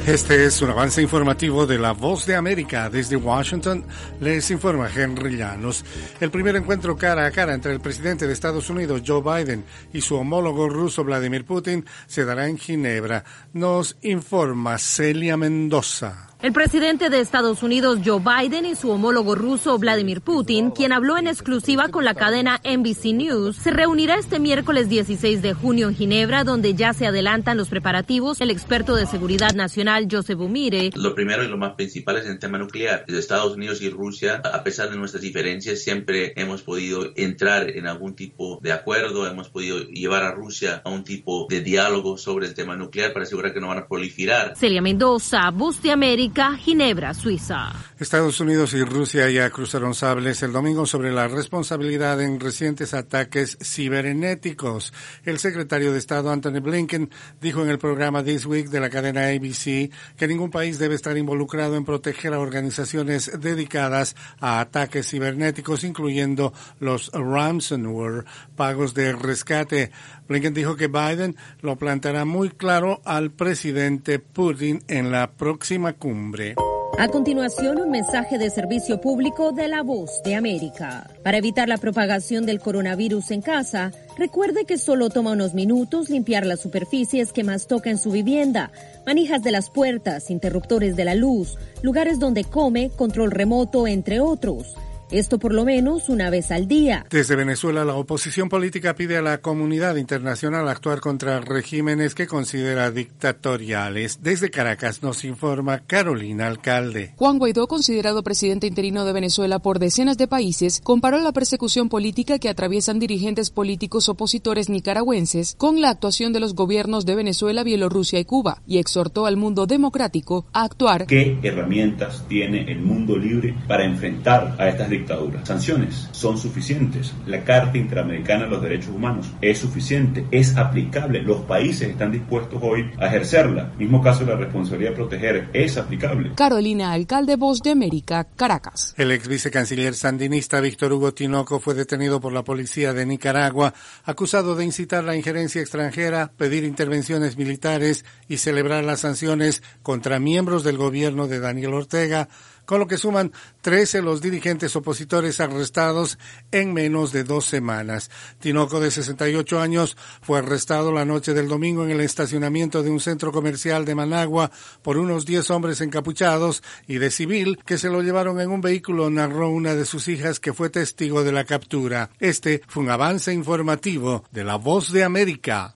Este es un avance informativo de La Voz de América. Desde Washington les informa Henry Llanos. El primer encuentro cara a cara entre el presidente de Estados Unidos, Joe Biden, y su homólogo ruso, Vladimir Putin, se dará en Ginebra. Nos informa Celia Mendoza. El presidente de Estados Unidos, Joe Biden, y su homólogo ruso, Vladimir Putin, quien habló en exclusiva con la cadena NBC News, se reunirá este miércoles 16 de junio en Ginebra, donde ya se adelantan los preparativos. El experto de seguridad nacional, Joseph Umire. Lo primero y lo más principal es el tema nuclear. Desde Estados Unidos y Rusia, a pesar de nuestras diferencias, siempre hemos podido entrar en algún tipo de acuerdo, hemos podido llevar a Rusia a un tipo de diálogo sobre el tema nuclear para asegurar que no van a proliferar. Celia Mendoza, Voz de América, Ginebra, Suiza. Estados Unidos y Rusia ya cruzaron sables el domingo sobre la responsabilidad en recientes ataques cibernéticos. El secretario de Estado Antony Blinken dijo en el programa This Week de la cadena ABC que ningún país debe estar involucrado en proteger a organizaciones dedicadas a ataques cibernéticos, incluyendo los ransomware, pagos de rescate. Blinken dijo que Biden lo planteará muy claro al presidente Putin en la próxima cumbre. A continuación, un mensaje de servicio público de La Voz de América. Para evitar la propagación del coronavirus en casa, recuerde que solo toma unos minutos limpiar las superficies que más toca en su vivienda, manijas de las puertas, interruptores de la luz, lugares donde come, control remoto, entre otros. Esto por lo menos una vez al día. Desde Venezuela, la oposición política pide a la comunidad internacional actuar contra regímenes que considera dictatoriales. Desde Caracas nos informa Carolina Alcalde. Juan Guaidó, considerado presidente interino de Venezuela por decenas de países, comparó la persecución política que atraviesan dirigentes políticos opositores nicaragüenses con la actuación de los gobiernos de Venezuela, Bielorrusia y Cuba, y exhortó al mundo democrático a actuar. ¿Qué herramientas tiene el mundo libre para enfrentar a estas dictaduras? Sanciones son suficientes. La Carta Interamericana de los Derechos Humanos es suficiente, es aplicable. Los países están dispuestos hoy a ejercerla. Mismo caso de la responsabilidad de proteger es aplicable. Carolina Alcalde, Voz de América, Caracas. El ex vicecanciller sandinista Víctor Hugo Tinoco fue detenido por la policía de Nicaragua, acusado de incitar la injerencia extranjera, pedir intervenciones militares y celebrar las sanciones contra miembros del gobierno de Daniel Ortega, con lo que suman 13 los dirigentes opositores arrestados en menos de 2 semanas. Tinoco, de 68 años, fue arrestado la noche del domingo en el estacionamiento de un centro comercial de Managua por unos 10 hombres encapuchados y de civil que se lo llevaron en un vehículo, narró una de sus hijas que fue testigo de la captura. Este fue un avance informativo de La Voz de América.